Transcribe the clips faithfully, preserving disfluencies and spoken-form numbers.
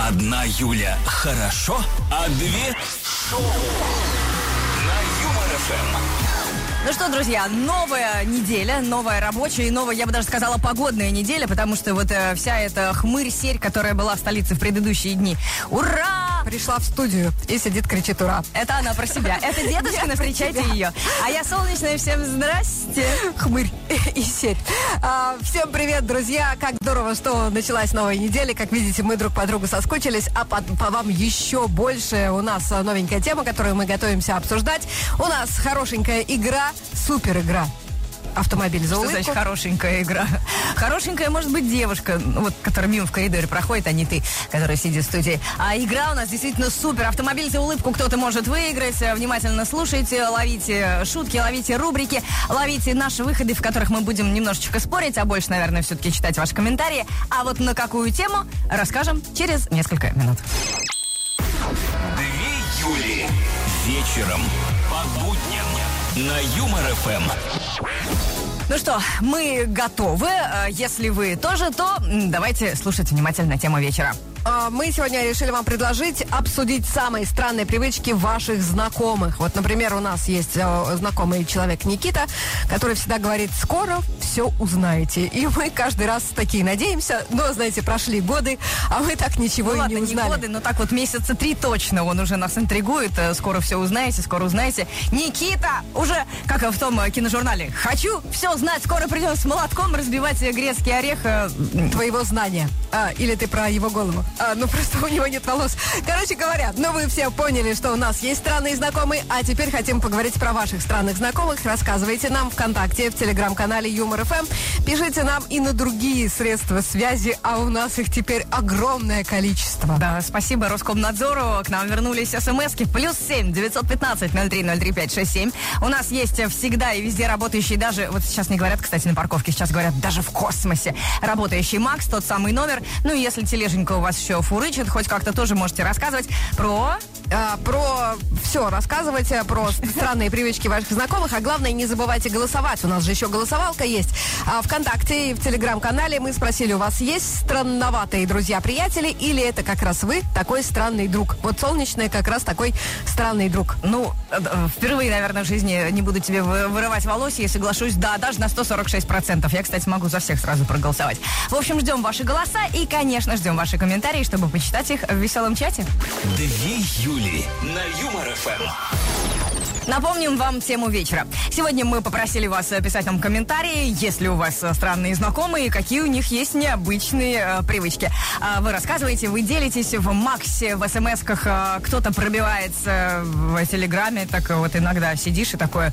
Одна Юля хорошо, а две шоу на Юмор эф эм. Ну что, друзья, новая неделя, новая рабочая и новая, я бы даже сказала, погодная неделя, потому что вот э, вся эта хмырь-серь, которая была в столице в предыдущие дни, ура! Пришла в студию и сидит, кричит ура. Это она про себя. Это Дедушкина, встречайте ее. А я солнечная, всем здрасте. Хмырь и серь. А, всем привет, друзья. Как здорово, что началась новая неделя. Как видите, мы друг по другу соскучились, а по, по вам еще больше. У нас новенькая тема, которую мы готовимся обсуждать. У нас хорошенькая игра, супер игра. Автомобиль за улыбку. Что значит хорошенькая игра? Хорошенькая может быть девушка, вот, которая мимо в коридоре проходит, а не ты, которая сидит в студии. А игра у нас действительно супер. Автомобиль за улыбку кто-то может выиграть. Внимательно слушайте, ловите шутки, ловите рубрики, ловите наши выходы, в которых мы будем немножечко спорить, а больше, наверное, все-таки читать ваши комментарии. А вот на какую тему расскажем через несколько минут. Две Юли. Вечером по будням на Юмор эф эм. Ну что, мы готовы. Если вы тоже, то давайте слушать внимательно тему вечера. Мы сегодня решили вам предложить обсудить самые странные привычки ваших знакомых. Вот, например, у нас есть знакомый человек Никита, который всегда говорит: скоро все узнаете. И мы каждый раз такие надеемся, но, знаете, прошли годы, а мы так ничего ну, и ладно, не узнали. Не годы, но так вот месяца три точно он уже нас интригует. Скоро все узнаете, скоро узнаете. Никита уже, как в том киножурнале, хочу все знать, скоро придем с молотком разбивать грецкий орех. Твоего знания. А, или ты про его голову? А, ну, просто у него нет волос. Короче говоря, ну вы все поняли, что у нас есть странные знакомые, а теперь хотим поговорить про ваших странных знакомых. Рассказывайте нам ВКонтакте, в Телеграм-канале Юмор эф эм. Пишите нам и на другие средства связи, а у нас их теперь огромное количество. Да, спасибо Роскомнадзору. К нам вернулись смски. Плюс семь девятьсот пятнадцать ноль три ноль три пять шесть семь. У нас есть всегда и везде работающий, даже, вот сейчас не говорят, кстати, на парковке, сейчас говорят, даже в космосе, работающий Макс, тот самый номер. Ну и если тележенька у вас еще фурычит, хоть как-то тоже можете рассказывать про... А, про все рассказывайте, про странные привычки ваших знакомых, а главное, не забывайте голосовать. У нас же еще голосовалка есть. А ВКонтакте и в Телеграм-канале мы спросили, у вас есть странноватые друзья-приятели, или это как раз вы такой странный друг? Вот Солнечная как раз такой странный друг. Ну, впервые, наверное, в жизни не буду тебе вырывать волосы, и соглашусь, да, даже на сто сорок шесть процентов. Я, кстати, могу за всех сразу проголосовать. В общем, ждем ваши голоса и, конечно, ждем ваши комментарии, чтобы почитать их в веселом чате. Две Юли на Юмор эф эм. Напомним вам тему вечера. Сегодня мы попросили вас писать нам комментарии, если у вас странные знакомые, какие у них есть необычные э, привычки. Э, вы рассказываете, вы делитесь в Максе, в смс-ках, э, кто-то пробивается в Телеграме, так вот иногда сидишь и такое...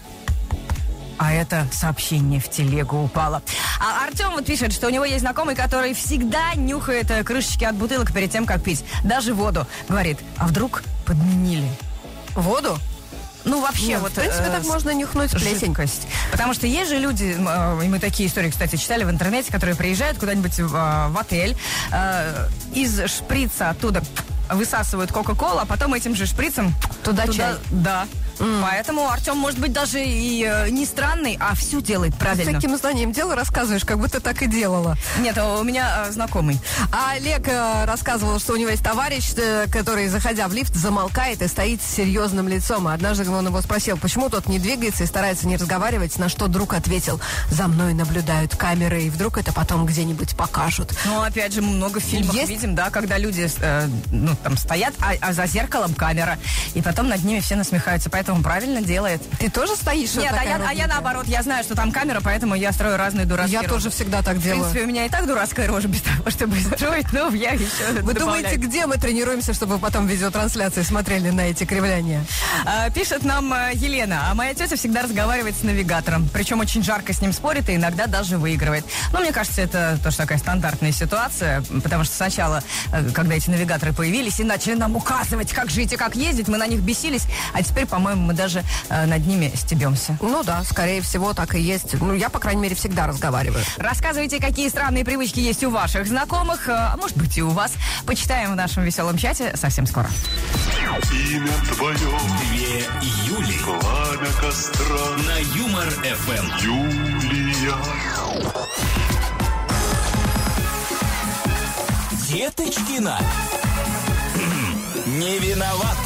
А это сообщение в телегу упало. А Артем вот пишет, что у него есть знакомый, который всегда нюхает крышечки от бутылок перед тем, как пить. Даже воду. Говорит, а вдруг подменили? Воду? Ну, вообще, Нет, вот... в принципе, э, так можно нюхнуть плесень. Жидкость. Потому что есть же люди, э, и мы такие истории, кстати, читали в интернете, которые приезжают куда-нибудь в, э, в отель, э, из шприца оттуда высасывают кока-колу, а потом этим же шприцем... Туда, туда чай. Да. Mm. Поэтому Артем, может быть, даже и э, не странный, а все делает правильно. С таким знанием дела рассказываешь, как будто так и делала. Нет, у меня э, знакомый. А Олег э, рассказывал, что у него есть товарищ, э, который, заходя в лифт, замолкает и стоит с серьезным лицом. А однажды он его спросил, почему тот не двигается и старается не разговаривать, на что друг ответил: за мной наблюдают камеры, и вдруг это потом где-нибудь покажут. Ну, опять же, мы много в фильмах есть? видим, да, когда люди э, ну, там стоят, а, а за зеркалом камера, и потом над ними все насмехаются. Поэтому он правильно делает. Ты тоже стоишь? Нет, а я, а я наоборот, я знаю, что там камера, поэтому я строю разные дурацкие Я рожи. тоже всегда так делаю. В принципе, у меня и так дурацкая рожа без того, чтобы строить, но я еще Вы добавляю. думаете, где мы тренируемся, чтобы потом в видеотрансляции смотрели на эти кривляния? А, пишет нам а, Елена, а моя тетя всегда разговаривает с навигатором, причем очень жарко с ним спорит и иногда даже выигрывает. Но мне кажется, это тоже такая стандартная ситуация, потому что сначала, когда эти навигаторы появились и начали нам указывать, как жить и как ездить, мы на них бесились, а теперь, по-моему, мы даже а, над ними стебемся. Ну да, скорее всего, так и есть. Ну, я, по крайней мере, всегда разговариваю. Рассказывайте, какие странные привычки есть у ваших знакомых, а может быть и у вас. Почитаем в нашем веселом чате совсем скоро. Имя твое, Две Юли пламя костра, на Юмор эф эм. Юлия. Деточкина. Не виноват.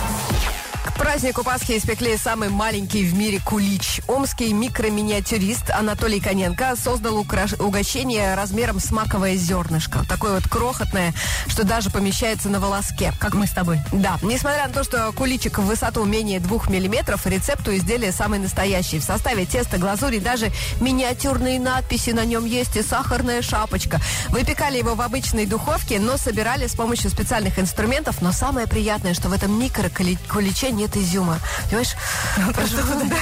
К празднику Пасхи испекли самый маленький в мире кулич. Омский микроминиатюрист Анатолий Коненко создал украш... угощение размером с маковое зернышко. Такое вот крохотное, что даже помещается на волоске. Как мы с тобой. Да. Несмотря на то, что куличик в высоту менее двух миллиметров, рецепт у изделия самый настоящий. В составе теста, глазури, даже миниатюрные надписи на нем есть и сахарная шапочка. Выпекали его в обычной духовке, но собирали с помощью специальных инструментов. Но самое приятное, что в этом микрокуличе нет изюма. Понимаешь? Просто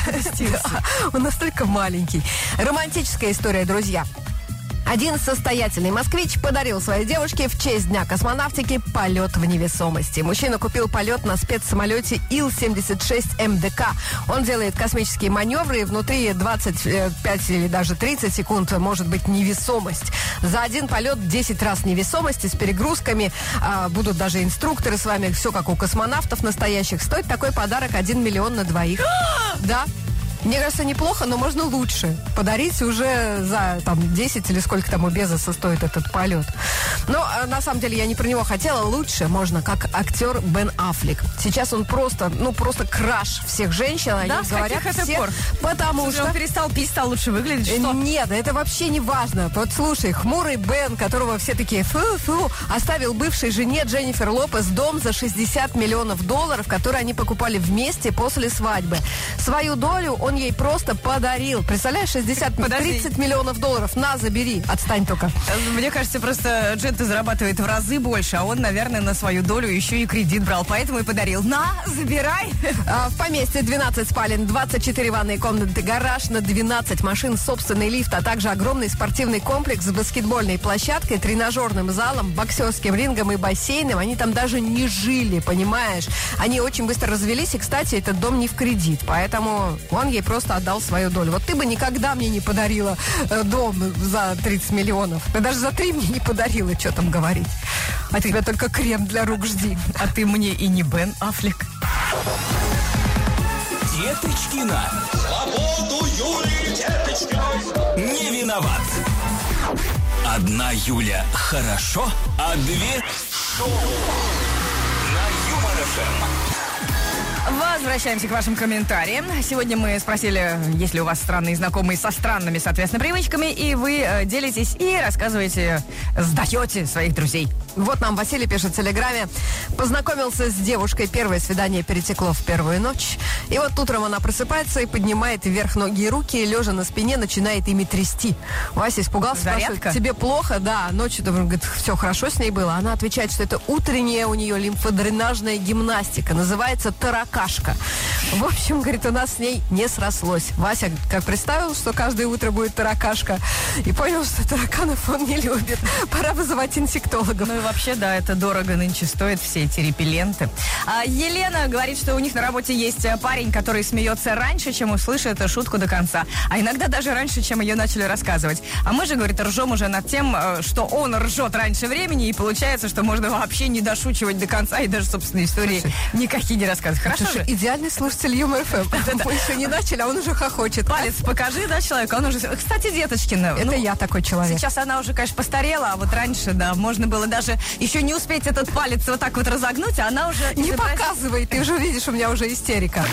Да, он настолько маленький. Романтическая история, друзья. Один состоятельный москвич подарил своей девушке в честь Дня космонавтики полет в невесомости. Мужчина купил полет на спецсамолете Ил семьдесят шесть эм дэ ка. Он делает космические маневры, и внутри двадцать пять или даже тридцать секунд может быть невесомость. За один полет десять раз невесомости с перегрузками. А, будут даже инструкторы с вами. Все как у космонавтов настоящих. Стоит такой подарок один миллион на двоих. Да. Мне кажется, неплохо, но можно лучше. Подарить уже за там десять или сколько там у Безоса стоит этот полет. Но на самом деле я не про него хотела. Лучше можно, как актер Бен Аффлек. Сейчас он просто, ну просто краш всех женщин. Они Да, с говорят каких это все, пор? потому Слушай, что... он перестал пить, стал лучше выглядеть, что? Нет, это вообще не важно. Вот слушай, хмурый Бен, которого все такие фу-фу, оставил бывшей жене Дженнифер Лопес дом за шестьдесят миллионов долларов, которые они покупали вместе после свадьбы. Свою долю он ей просто подарил. Представляешь, шестьдесят, тридцать миллионов долларов. На, забери. Отстань только. Мне кажется, просто Джента зарабатывает в разы больше, а он, наверное, на свою долю еще и кредит брал. Поэтому и подарил. На, забирай. А, в поместье двенадцать спален, двадцать четыре ванные комнаты, гараж на двенадцать машин, собственный лифт, а также огромный спортивный комплекс с баскетбольной площадкой, тренажерным залом, боксерским рингом и бассейном. Они там даже не жили, понимаешь? Они очень быстро развелись, и, кстати, этот дом не в кредит. Поэтому он ей просто отдал свою долю. Вот ты бы никогда мне не подарила э, дом за тридцать миллионов. Ты даже за три мне не подарила, что там говорить. А тебя только крем для рук жди. А ты мне и не Бен Аффлек. Деточкина. Свободу Юлии Деточкиной. Не виноват. Одна Юля хорошо, а две шоу. На Юмор-ФМ. Возвращаемся к вашим комментариям. Сегодня мы спросили, есть ли у вас странные знакомые со странными, соответственно, привычками, и вы э, делитесь и рассказываете, сдаете своих друзей. Вот нам Василий пишет в Телеграме. Познакомился с девушкой, первое свидание перетекло в первую ночь. И вот утром она просыпается и поднимает вверх ноги и руки, и, лежа на спине, начинает ими трясти. Вася испугался, Зарядка? спрашивает, тебе плохо? Да, ночью, говорит, все хорошо с ней было. Она отвечает, что это утренняя у нее лимфодренажная гимнастика. Называется таракашка. В общем, говорит, у нас с ней не срослось. Вася как представил, что каждое утро будет таракашка, и понял, что тараканов он не любит. Пора вызывать инсектологов. Ну и вообще, да, это дорого нынче стоит, все эти репелленты. А Елена говорит, что у них на работе есть парень, который смеется раньше, чем услышит шутку до конца. А иногда даже раньше, чем ее начали рассказывать. А мы же, говорит, ржем уже над тем, что он ржет раньше времени, и получается, что можно вообще не дошучивать до конца, и даже собственные истории Слушай, никакие не рассказывать. Хорошо же? Идеальный слушатель Юмор-ФМ. Мы еще не начали, а он уже хохочет. Палец покажи, да, человеку, он уже... Кстати, Деточкина. Это ну, я такой человек. Сейчас она уже, конечно, постарела, а вот раньше, да, можно было даже еще не успеть этот палец вот так вот разогнуть, а она уже... Не показывай, ты уже видишь, у меня уже истерика.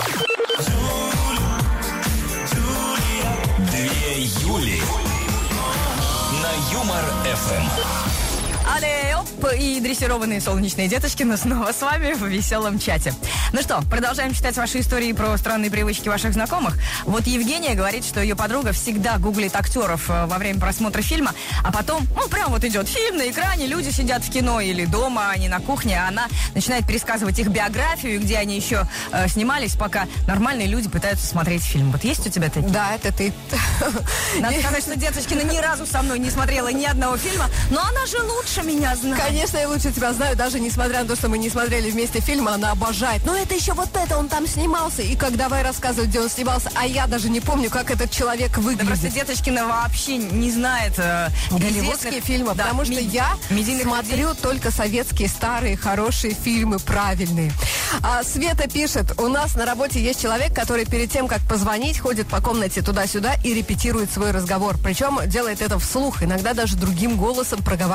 Две Юли. На Юмор-ФМ. Але, оп, и дрессированные солнечные Деточкины снова с вами в веселом чате. Ну что, продолжаем читать ваши истории про странные привычки ваших знакомых. Вот Евгения говорит, что ее подруга всегда гуглит актеров во время просмотра фильма, а потом, ну, прям вот идет фильм на экране, люди сидят в кино или дома, они на кухне, а она начинает пересказывать их биографию, где они еще э, снимались, пока нормальные люди пытаются смотреть фильм. Вот есть у тебя такие? Да, это ты. Надо сказать, что Деточкина ни разу со мной не смотрела ни одного фильма, но она же лучше меня знает. Конечно, я лучше тебя знаю, даже несмотря на то, что мы не смотрели вместе фильм, она обожает. Но это еще вот это, он там снимался. И как давай рассказывать, где он снимался, а я даже не помню, как этот человек Да выглядит. просто Деточкина вообще не знает э, Голливудские известных- фильмы, да, потому что ми- я медийных смотрю людей. только советские старые хорошие фильмы, правильные. А Света пишет, у нас на работе есть человек, который перед тем, как позвонить, ходит по комнате туда-сюда и репетирует свой разговор. Причем делает это вслух, иногда даже другим голосом проговаривает ответ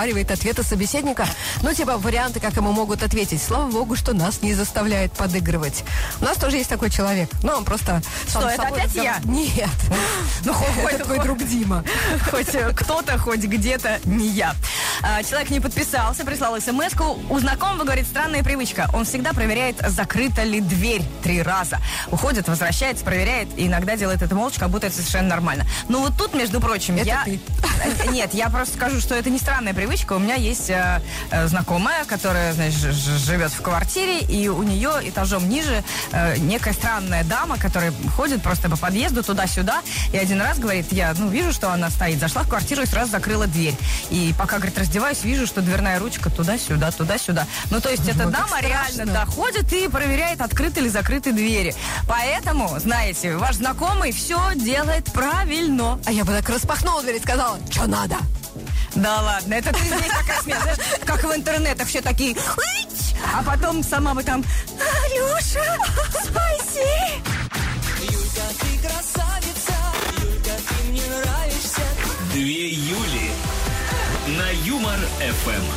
ответы собеседника. Ну, типа, варианты, как ему могут ответить. Слава богу, что нас не заставляет подыгрывать. У нас тоже есть такой человек. Ну, он просто... Что, это опять я? Нет. Ну, хоть это твой друг Дима. Хоть кто-то, хоть где-то не я. Человек не подписался, прислал смс-ку. У знакомого, говорит, странная привычка. Он всегда проверяет, закрыта ли дверь три раза. Уходит, возвращается, проверяет. И иногда делает это молча, как будто это совершенно нормально. Но вот тут, между прочим, это я... ты. Нет, я просто скажу, что это не странная привычка. У меня есть э, э, знакомая, которая, значит, ж- ж- живет в квартире, и у нее этажом ниже э, некая странная дама, которая ходит просто по подъезду туда-сюда. И один раз, говорит, я, ну, вижу, что она стоит, зашла в квартиру и сразу закрыла дверь. И пока, говорит, раздеваюсь, вижу, что дверная ручка туда-сюда, туда-сюда. Ну, то есть, эта Ну, дама как реально страшно. доходит и проверяет, открыты ли закрыты двери. Поэтому, знаете, ваш знакомый все делает правильно. А я бы так распахнула дверь и сказала, что надо? Да ладно, это ты здесь такая смех, знаешь, как в интернетах все такие, «Ить!» а потом сама бы там, Алёша, спаси! Юлька, ты красавица, Юлька, ты мне нравишься. Две Юли на Юмор эф эм.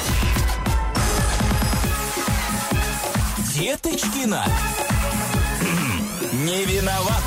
Деточкина. Не виноват.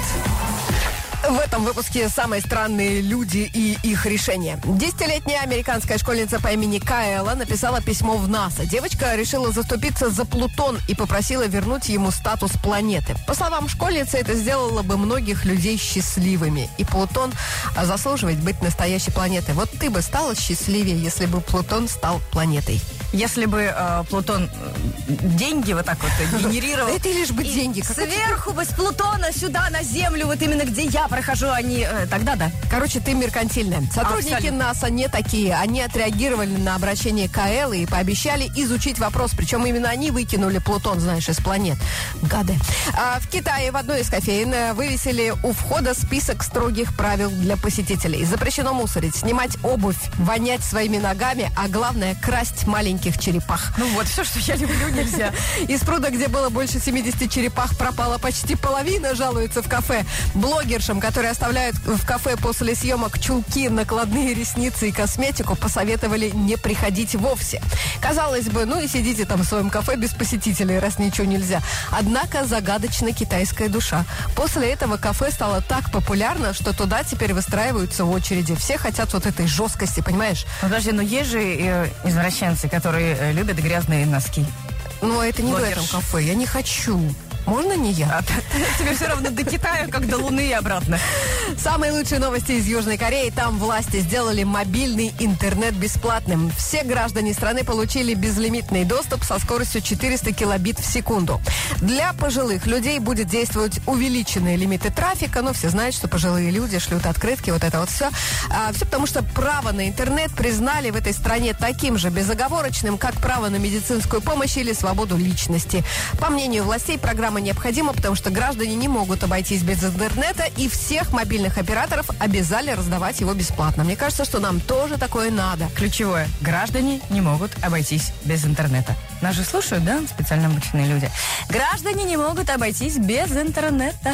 В этом выпуске самые странные люди и их решения. Десятилетняя американская школьница по имени Каэла написала письмо в НАСА. Девочка решила заступиться за Плутон и попросила вернуть ему статус планеты. По словам школьницы, это сделало бы многих людей счастливыми. И Плутон заслуживает быть настоящей планетой. Вот ты бы стала счастливее, если бы Плутон стал планетой. Если бы э, Плутон э, деньги вот так вот генерировал. Это лишь бы и деньги. Сверху бы с Плутона сюда, на Землю, вот именно где я прохожу, они... э, тогда да. Короче, ты меркантильная. Сотрудники Абсолютно. НАСА не такие. Они отреагировали на обращение Каэлы и пообещали изучить вопрос. Причем именно они выкинули Плутон, знаешь, из планет. Гады. А в Китае в одной из кофеин э, вывесили у входа список строгих правил для посетителей. Запрещено мусорить, снимать обувь, вонять своими ногами, а главное, красть маленьких черепах. Ну вот, все, что я люблю, нельзя. Из пруда, где было больше семидесяти черепах, пропала почти половина, жалуются в кафе. Блогершам, которые оставляют в кафе после съемок чулки, накладные ресницы и косметику, посоветовали не приходить вовсе. Казалось бы, ну и сидите там в своем кафе без посетителей, раз ничего нельзя. Однако загадочна китайская душа. После этого кафе стало так популярно, что туда теперь выстраиваются очереди. Все хотят вот этой жесткости, понимаешь? Подожди, ну есть же э, извращенцы, которые э, любят грязные носки. Но это не в Блогерш. этом кафе, я не хочу. Можно не я? А т- т- тебе все равно до Китая, как до Луны и обратно. Самые лучшие новости из Южной Кореи. Там власти сделали мобильный интернет бесплатным. Все граждане страны получили безлимитный доступ со скоростью четыреста килобит в секунду. Для пожилых людей будет действовать увеличенные лимиты трафика. Ну, все знают, что пожилые люди шлют открытки, вот это вот все. А, все потому, что право на интернет признали в этой стране таким же безоговорочным, как право на медицинскую помощь или свободу личности. По мнению властей, программа необходима, потому что граждане не могут обойтись без интернета, и всех мобильных операторов обязали раздавать его бесплатно. Мне кажется, что нам тоже такое надо. Ключевое. Граждане не могут обойтись без интернета. Нас же слушают, да, специально обученные люди. Граждане не могут обойтись без интернета.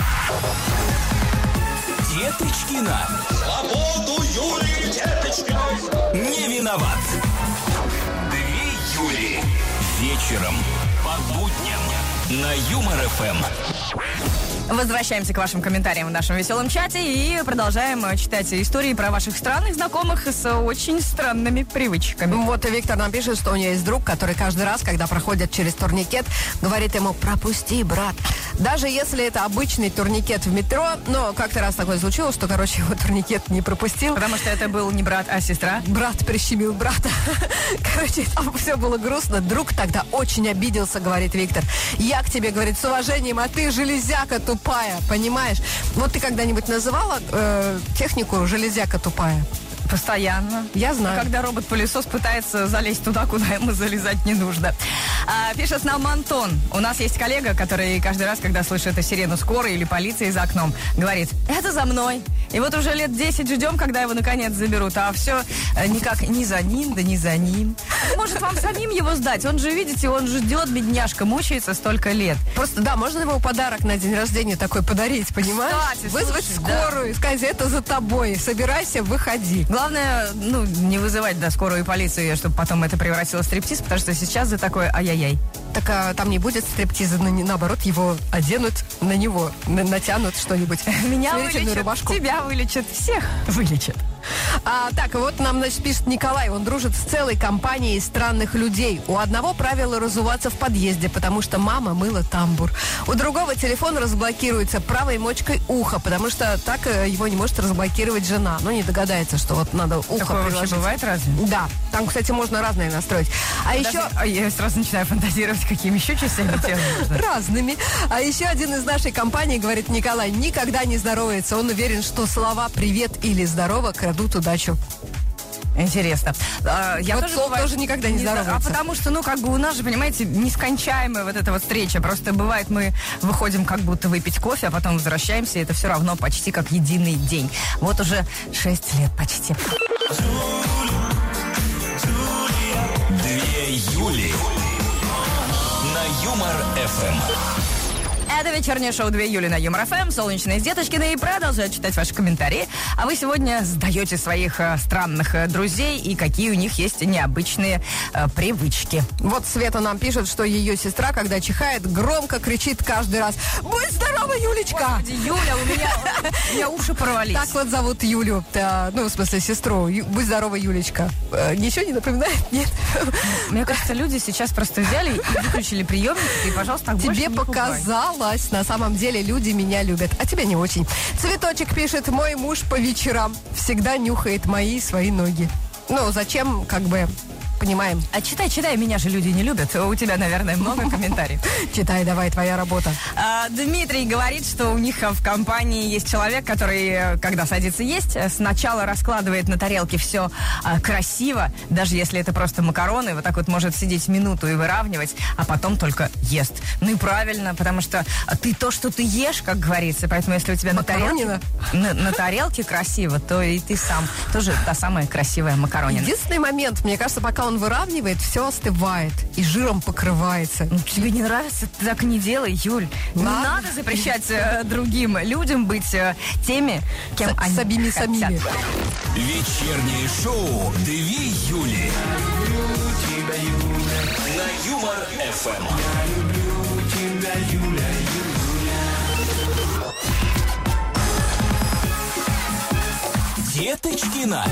Деточкина. Свободу Юлии Деточкиной. Не виноват. Две Юли. Вечером по будням на Юмор эф эм. Возвращаемся к вашим комментариям в нашем веселом чате и продолжаем э, читать истории про ваших странных знакомых с очень странными привычками. Вот и Виктор нам пишет, что у нее есть друг, который каждый раз, когда проходит через турникет, говорит ему: пропусти, брат. Даже если это обычный турникет в метро, но как-то раз такое случилось, что, короче, его турникет не пропустил. Потому что это был не брат, а сестра. Брат прищемил брата. Короче, там все было грустно. Друг тогда очень обиделся, говорит Виктор. Я к тебе, говорит, с уважением, а ты железяка тупая, понимаешь? Вот ты когда-нибудь называла э, технику железяка тупая? Постоянно. Я знаю. Когда робот-пылесос пытается залезть туда, куда ему залезать не нужно. А, пишет нам Антон. У нас есть коллега, который каждый раз, когда слышит сирену скорой или полиции за окном, говорит: это за мной. И вот уже лет десять ждем, когда его наконец заберут. А все никак не за ним, да не за ним. Может, вам самим его сдать? Он же, видите, он же ждет, бедняжка, мучается столько лет. Просто, да, можно ему подарок на день рождения такой подарить, понимаешь? Кстати, Вызвать слушай, да. скорую и сказать: это за тобой, собирайся, выходи. Главное, ну, не вызывать, да, скорую полицию, чтобы потом это превратилось в стриптиз, потому что сейчас за такое ай-яй-яй. Так а, там не будет стриптиза, но не, наоборот, его оденут на него, на- натянут что-нибудь. Меня Смирительную вылечат, рубашку. тебя вылечат, всех вылечат. А, так, вот нам, значит, пишет Николай. Он дружит с целой компанией странных людей. У одного правило разуваться в подъезде, потому что мама мыла тамбур. У другого телефон разблокируется правой мочкой уха, потому что так э, его не может разблокировать жена. Ну, не догадается, что вот надо ухо Такое вообще приложить. бывает разве? Да. Там, кстати, можно разные настроить. А Подожди, еще... а я сразу начинаю фантазировать, какими еще частями тела можно. Разными. А еще один из нашей компании, говорит Николай, никогда не здоровается. Он уверен, что слова «привет» или «здорово» крадут удачу. Интересно. А, я Вот тоже, Сол бывает, тоже никогда не зна- здоровается. А потому что, ну, как бы у нас же, понимаете, нескончаемая вот эта вот встреча. Просто бывает, мы выходим как будто выпить кофе, а потом возвращаемся, и это все равно почти как единый день. Вот уже шесть лет почти. Две Юли на Юмор-эф эм. Это вечернее шоу «Две Юли» на Юмор эф эм. Солнечные с Деточкиной и продолжают читать ваши комментарии. А вы сегодня сдаете своих э, странных э, друзей и какие у них есть необычные э, привычки. Вот Света нам пишет, что ее сестра, когда чихает, громко кричит каждый раз: «Будь здорова, Юлечка!» Господи, Юля, у меня, у меня уши порвались. Так вот зовут Юлю. Да, ну, в смысле, сестру. Ю- Будь здорова, Юлечка. Э, ничего не напоминает? Нет. Мне кажется, люди сейчас просто взяли и выключили приемники, и, пожалуйста, так больше Тебе не пугай. показалось. На самом деле люди меня любят, а тебя не очень. Цветочек пишет: мой муж по вечерам всегда нюхает мои свои ноги. Ну, зачем, как бы, понимаем. А читай, читай, меня же люди не любят. У тебя, наверное, много комментариев. Читай, давай, твоя работа. А, Дмитрий говорит, что у них в компании есть человек, который, э, когда садится есть, э, сначала раскладывает на тарелке все а, красиво, даже если это просто макароны, вот так вот может сидеть минуту и выравнивать, а потом только ест. Ну и правильно, потому что ты то, что ты ешь, как говорится, поэтому если у тебя на тарелке, Макаронина. на, на тарелке красиво, то и ты сам тоже та самая красивая макаронина. Единственный момент, мне кажется, пока он выравнивает, все остывает и жиром покрывается. Ну, тебе не нравится, ты так не делай, Юль. Не Ладно. надо запрещать э, другим людям быть э, теми, кем С- они самими хотят. самими. Вечернее шоу «Две Юли» на Юмор-эф эм. Деточкина.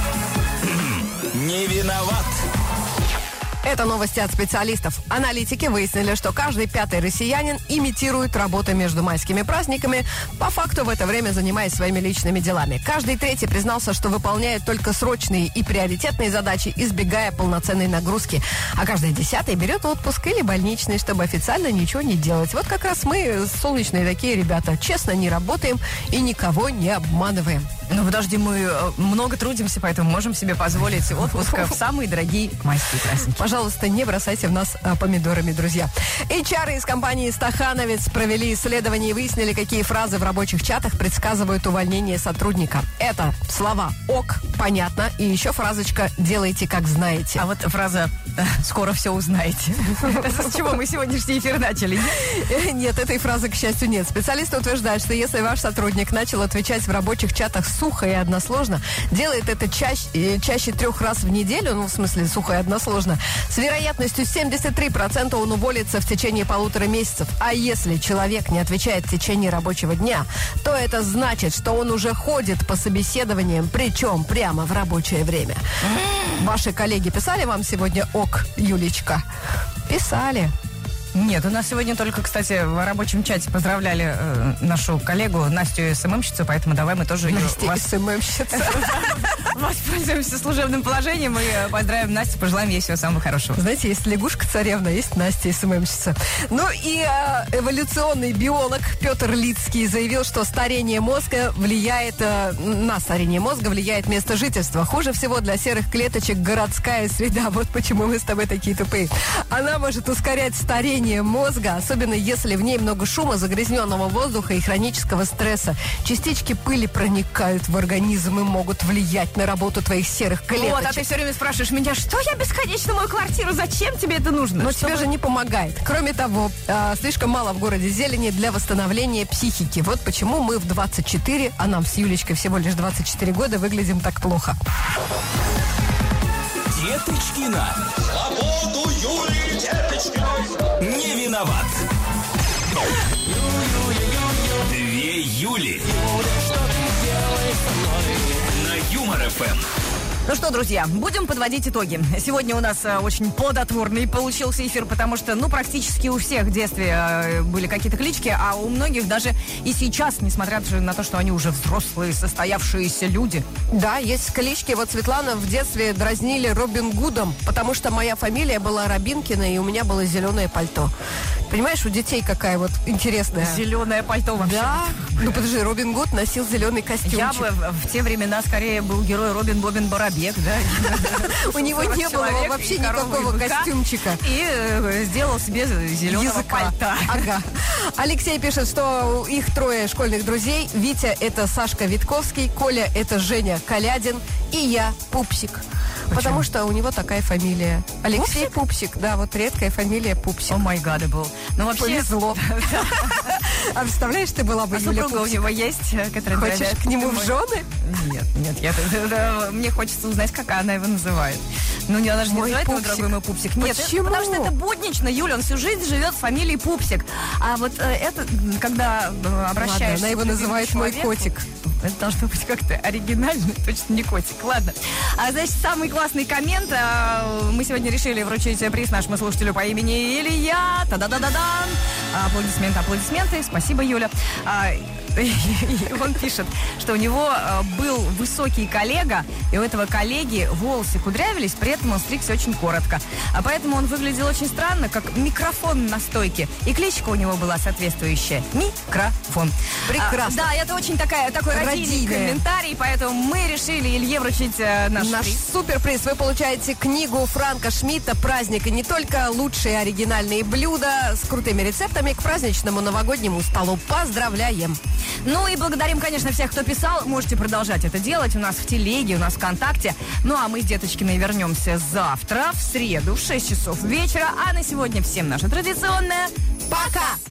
Не виноват. Это новости от специалистов. Аналитики выяснили, что каждый пятый россиянин имитирует работу между майскими праздниками, по факту в это время занимаясь своими личными делами. Каждый третий признался, что выполняет только срочные и приоритетные задачи, избегая полноценной нагрузки. А каждый десятый берет отпуск или больничный, чтобы официально ничего не делать. Вот как раз мы, солнечные такие ребята, честно не работаем и никого не обманываем. Ну, подожди, мы э, много трудимся, поэтому можем себе позволить отпуск в самые дорогие майские праздники. Пожалуйста, не бросайте в нас а, помидорами, друзья. эйч ар из компании «Стахановец» провели исследование и выяснили, какие фразы в рабочих чатах предсказывают увольнение сотрудника. Это слова «ок», «понятно» и еще фразочка «делайте, как знаете». А вот фраза э, «скоро все узнаете». Это с чего мы сегодняшний эфир начали? Нет, этой фразы, к счастью, нет. Специалисты утверждают, что если ваш сотрудник начал отвечать в рабочих чатах сухо и односложно, делает это чаще, э, чаще трех раз в неделю, ну, в смысле, сухо и односложно, с вероятностью семьдесят три процента он уволится в течение полутора месяцев. А если человек не отвечает в течение рабочего дня, то это значит, что он уже ходит по собеседованиям, причем прямо в рабочее время. Ваши коллеги писали вам сегодня «ок, Юлечка»? Писали. Нет, у нас сегодня только, кстати, в рабочем чате поздравляли э, нашу коллегу Настю СММщицу, поэтому давай мы тоже ее Настя вас- СММщица. воспользуемся служебным положением и э, поздравим Настю, пожелаем ей всего самого хорошего. Знаете, есть лягушка-царевна, есть Настя СММщица. Ну и э, эволюционный биолог Петр Лицкий заявил, что старение мозга влияет, э, на старение мозга влияет место жительства. Хуже всего для серых клеточек городская среда. Вот почему мы с тобой такие тупые. Она может ускорять старение мозга, особенно если в ней много шума, загрязненного воздуха и хронического стресса. Частички пыли проникают в организм и могут влиять на работу твоих серых клеточек. Вот, а ты все время спрашиваешь меня, что я бесконечно мою квартиру, зачем тебе это нужно? Но Чтобы... тебе же не помогает. Кроме того, э, слишком мало в городе зелени для восстановления психики. Вот почему мы в двадцать четыре, а нам с Юлечкой всего лишь двадцать четыре года, выглядим так плохо. Деточкина. Свободу Юлии Деточкиной. Не виноват. Две Юли. На Юмор эф эм. Ну что, друзья, будем подводить итоги. Сегодня у нас э, очень плодотворный получился эфир, потому что, ну, практически у всех в детстве э, были какие-то клички, а у многих даже и сейчас, несмотря на то, что они уже взрослые, состоявшиеся люди. Да, есть клички. Вот Светлана в детстве дразнили Робин Гудом, потому что моя фамилия была Рабинкина, и у меня было зеленое пальто. Понимаешь, у детей какая вот интересная. Зеленое пальто вообще. Да. Ну, подожди, Робин Гуд носил зеленый костюмчик. Я бы в те времена скорее был герой Робин Бобин Барабек, да? У него не было вообще никакого костюмчика. И э, сделал себе зеленого пальта. Ага. Алексей пишет, что их трое школьных друзей. Витя — это Сашка Витковский, Коля — это Женя Колядин, и я — Пупсик. Потому что у него такая фамилия. Алексей Пупсик, да, вот редкая фамилия Пупсик. О май гад, был. Ну, вообще... Повезло. А представляешь, ты была бы А Юля супруга у Пупсик? него есть, которая... Хочешь к нему в жены? Нет, нет, я, да, мне хочется узнать, как она его называет. Ну, не, она же не Мой называет его, Пупсик. дорогой мой Пупсик. Нет, Почему? это, потому что это буднично, Юля, он всю жизнь живет с фамилией Пупсик. А вот э, это, когда э, обращаешься... Ладно, она его к любимому называет мой человеку, котик. Это должно быть как-то оригинально, точно не котик. Ладно. А, значит, самый классный коммент. А, мы сегодня решили вручить приз нашему слушателю по имени Илья. Та-да-да-да-дан. Аплодисменты, аплодисменты. Спасибо, Юля. А, он пишет, что у него был высокий коллега, и у этого коллеги волосы кудрявились, при этом он стригся очень коротко. А поэтому он выглядел очень странно, как микрофон на стойке. И кличка у него была соответствующая — Микрофон. Прекрасно. А, да, это очень такая, такой родийный Родийная. комментарий, поэтому мы решили Илье вручить э, наш, Наш приз. суперприз. Вы получаете книгу Франка Шмидта «Праздник». И не только лучшие оригинальные блюда с крутыми рецептами к праздничному новогоднему столу. Поздравляем! Ну и благодарим, конечно, всех, кто писал. Можете продолжать это делать у нас в телеге, у нас в ВКонтакте. Ну а мы с Деточкиной вернемся завтра, в среду, в шесть часов вечера. А на сегодня всем наше традиционное Пока!